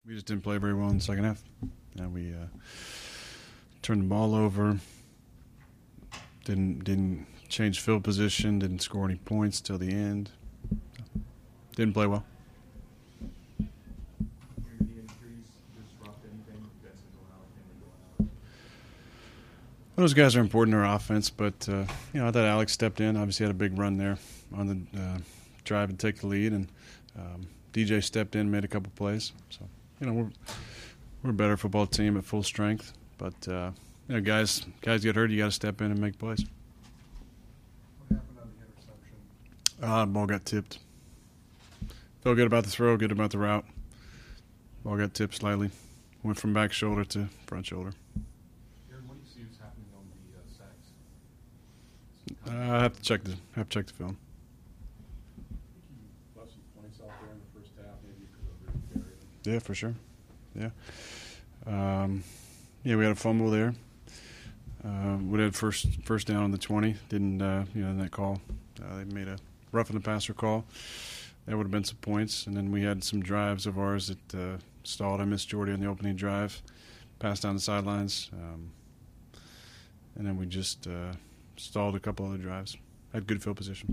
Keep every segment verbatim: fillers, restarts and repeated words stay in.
We just didn't play very well in the second half. Yeah, we uh, turned the ball over. Didn't didn't change field position. Didn't score any points till the end. Didn't play well. Well, those guys are important to our offense, but uh, you know, I thought Alex stepped in. Obviously, had a big run there on the uh, drive and take the lead, and um, D J stepped in, made a couple plays. So, you know, we're we're a better football team at full strength, but uh, you know, guys guys get hurt, you got to step in and make plays. What happened on the interception? Uh, ball got tipped. Felt good about the throw, good about the route. Ball got tipped slightly. Went from back shoulder to front shoulder. Aaron, what do you see was happening on the uh, sacks? Uh, I have to check the have to check the film. You left some points out there in the first half. Maybe you could have really buried them. Yeah, for sure. Yeah. Um, yeah, we had a fumble there. Uh, we had first first down on the twenty. Didn't uh, you know in that call? Uh, they made a roughing the passer call. That would have been some points. And then we had some drives of ours that uh, stalled. I missed Jordy on the opening drive, passed down the sidelines, um, and then we just uh, stalled a couple other drives. Had good field position.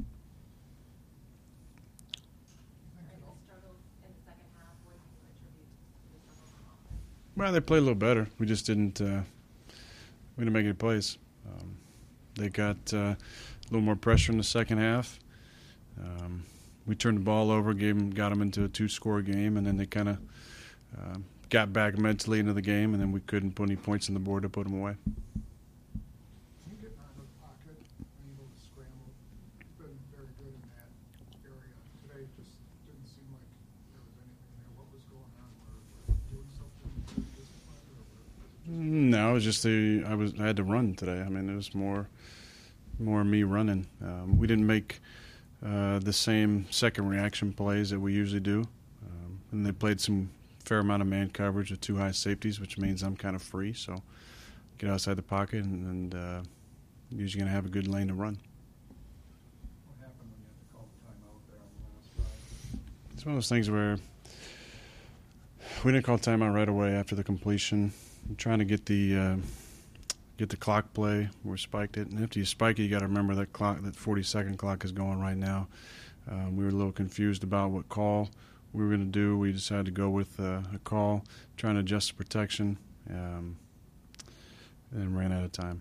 Well, they played a little better. We just didn't. Uh, we didn't make any plays. Um, they got uh, a little more pressure in the second half. Um, we turned the ball over, gave them, got them into a two-score game, and then they kind of uh, got back mentally into the game, and then we couldn't put any points on the board to put them away. Can you get out of the pocket and able to scramble? He's been very good in that area. Today it just didn't seem like there was anything there. What was going on? Were were you doing something disciplined, or was it just No, it was just the I was I had to run today. I mean, it was more more me running. Um, we didn't make uh, the same second reaction plays that we usually do, um, and they played some fair amount of man coverage with two high safeties, which means I'm kind of free. So get outside the pocket, and, and uh, usually going to have a good lane to run. what happened when you had to call the timeout there on the last drive? It's one of those things where we didn't call timeout right away after the completion. I'm trying to get the uh, get the clock play. We spiked it, and after you spike it, you got to remember that clock, that forty second clock is going right now. Um, we were a little confused about what call we were going to do. We decided to go with uh, a call, trying to adjust the protection, um, and ran out of time.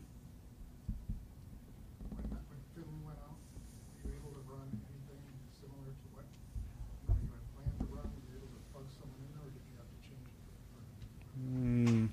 When, when Finley went out, were you able to run anything similar to what you, know, you had planned to run? Were you able to plug someone in there, or did you have to change it? For, Mm.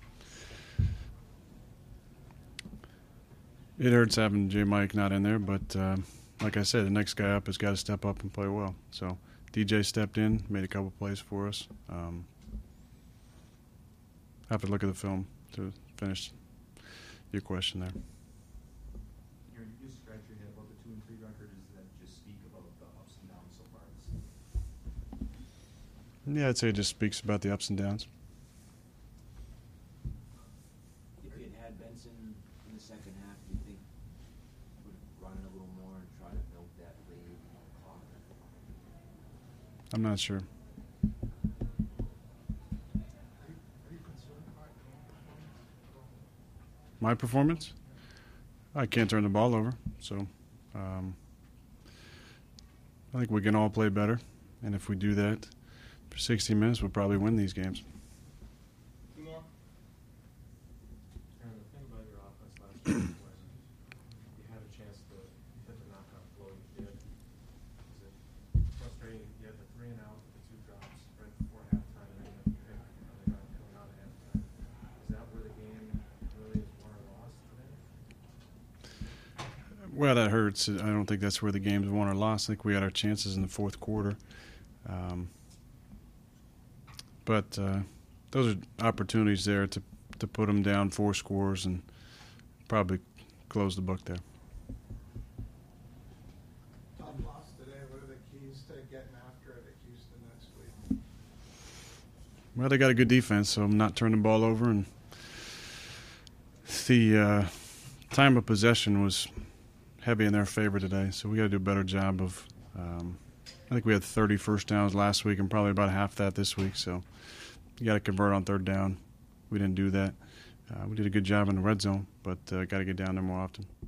It hurts having J. Mike not in there, but uh, like I said, the next guy up has got to step up and play well. So D J stepped in, made a couple plays for us. Um, I have to look at the film to finish your question there. Aaron, you just scratch your head about the two and three record. Does that just speak about the ups and downs so far? Yeah, I'd say it just speaks about the ups and downs. If you had had Benson in the second half, do you think you would run it a little more and try to milk that lead clock? I'm not sure. Are you, are you concerned about your own performance at all? My performance? I can't turn the ball over, so um, I think we can all play better, and if we do that for sixty minutes, we'll probably win these games. Two more. And the thing about your offense last week when you had a chance to hit the knockout blow you did, is it frustrating? You had the three and out, the two drops right before halftime, and then you have to pick on the drive coming out of halftime. Is that where the game really is won or lost today? Well, that hurts. I don't think that's where the game's won or lost. I think we had our chances in the fourth quarter. Um, but uh, those are opportunities there to, to put them down four scores and probably close the book there. Tom lost today. What are the keys to getting after it at Houston next week? Well, they got a good defense, so I'm not turning the ball over. And the uh, time of possession was heavy in their favor today, so we got to do a better job of um, I think we had thirty first downs last week and probably about half that this week, so you got to convert on third down. We didn't do that. Uh, we did a good job in the red zone, but uh, got to get down there more often.